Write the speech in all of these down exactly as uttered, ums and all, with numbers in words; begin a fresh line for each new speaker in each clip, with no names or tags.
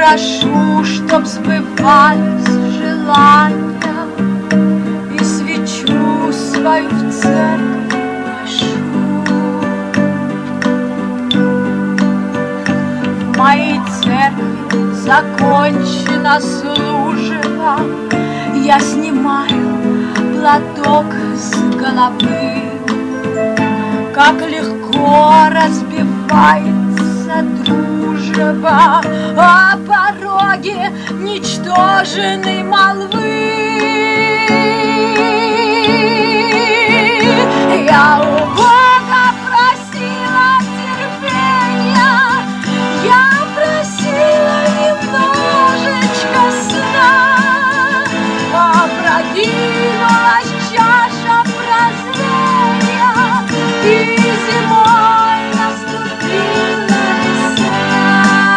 прошу, чтоб сбывались желания, и свечу свою в церковь ношу. В моей церкви закончено служба, я снимаю платок с головы. Как легко разбивается дружба о пороге ничтожной молвы. Я у Бога просила терпения, я просила немножечко сна, опрокинулась чаша прозрения, и зимой наступила весна.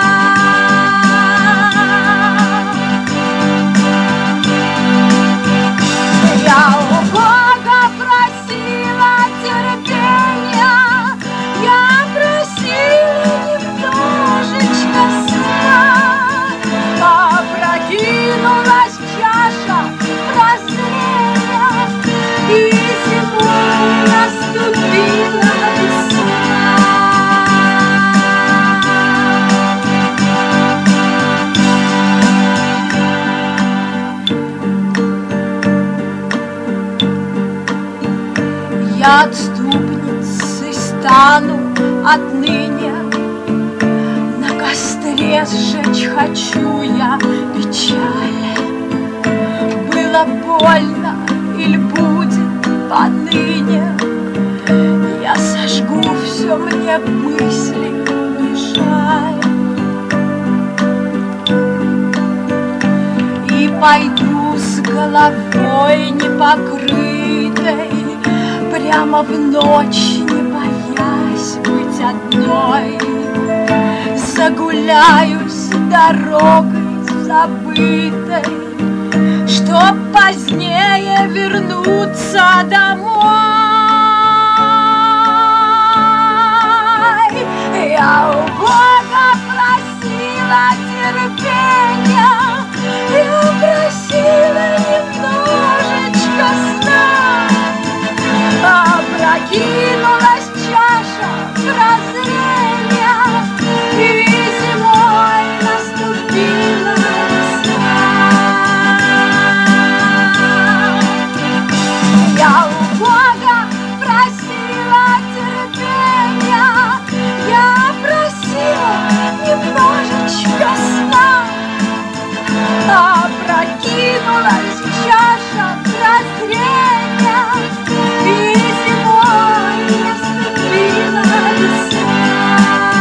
Я у Бога просила терпения, я просила немножечко сна, опрокинулась чаша прозрения, и зимой наступила весна. Я отступницей стану отныне, на костре сжечь хочу я печаль. Было больно или будет поныне, я сожгу все, мне мысли не жаль. И пойду с головой непокрытой прямо в ночь, не боясь быть одной. Загуляюсь дорогой забытой, чтоб позднее вернуться домой. Я у Бога просила терпения, я просила немножечко сна, опрокинулась чаша прозрения, и зимой наступила весна. Я у Бога просила терпения, я просила немножечко сна, опрокинулась чаша прозрения, и зимой наступила весна.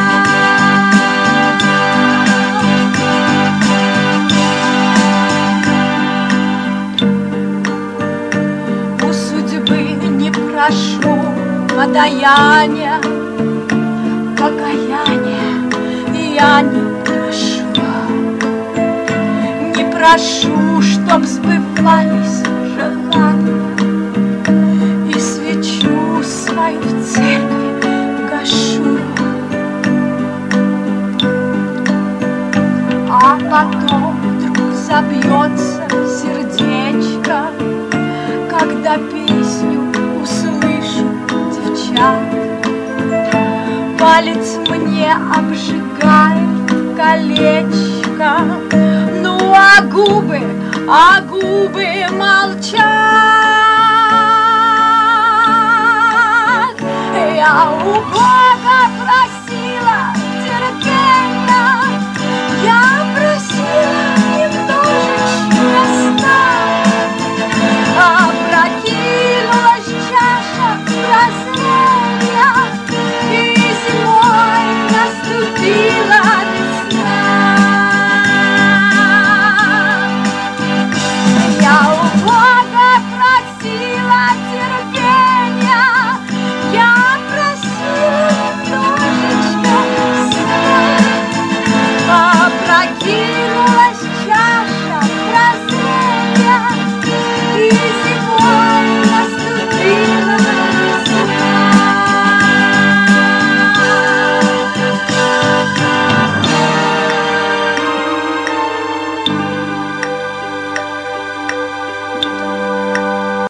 У судьбы не прошу подаяния, покаяния я не прошу. Не прошу, чтоб сбывались желания, и свечу свою в церкви гашу. А потом вдруг забьется сердечко, когда песню услышу девчат. Палец мне обжигает колечко, ну а губы, а губы молчат. Я у Бога просила